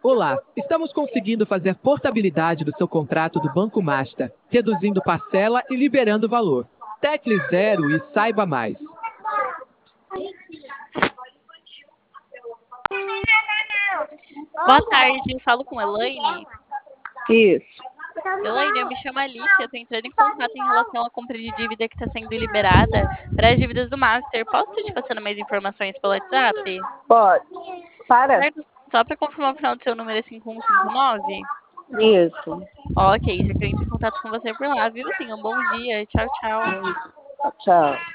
Olá, estamos conseguindo fazer portabilidade do seu contrato do Banco Master, reduzindo parcela e liberando valor. Tecle 0 e saiba mais. Boa tarde, eu falo com Elaine. Isso. Elaine, eu me chamo Alicia, eu tô entrando em contato em relação à compra de dívida que está sendo liberada para as dívidas do Master. Posso estar te passando mais informações pelo WhatsApp? Pode. Para? Certo? Só para confirmar o final do seu número é 5159? Isso. Ok, já que eu entro em contato com você por lá, viu? Tenha um bom dia. Tchau, tchau. Tchau.